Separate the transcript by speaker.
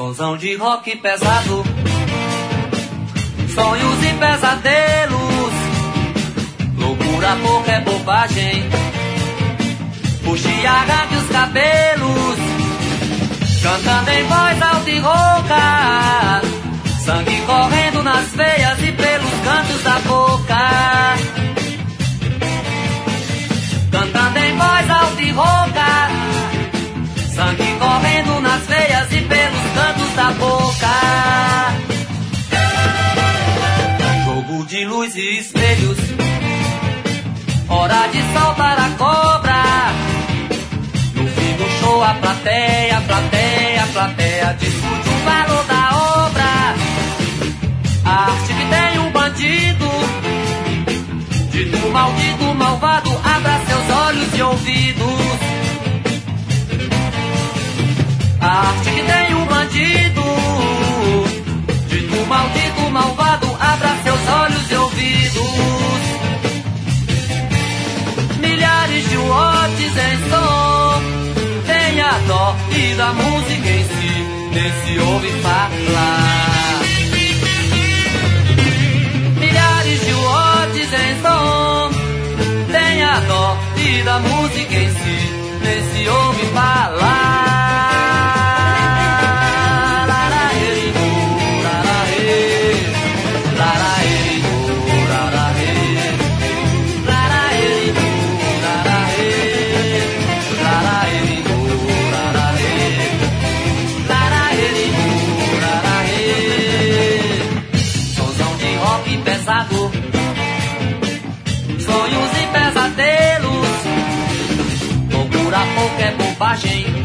Speaker 1: Sonzão de rock pesado, sonhos e pesadelos, loucura pouca é bobagem, puxe e arranque os cabelos, cantando em voz alta e rouca, sangue correndo nas veias e pelos cantos da boca. Cantando em voz alta e rouca, sangue correndo nas veias e pelos cantos da boca. Jogo de luz e espelhos, hora de soltar a cobra. No fim do show a plateia discute o valor da obra. A arte que tem um bandido, dito maldito, malvado, abra seus olhos e ouvidos. A arte que tem um bandido, dito maldito, malvado, abra seus olhos e ouvidos. Milhares de watts em som, tenha dó e da música em si, nem se ouve falar. Milhares de watts em som, tenha dó e da música em si, nem se ouve falar. Sonhos e pesadelos, loucura pouca é bobagem,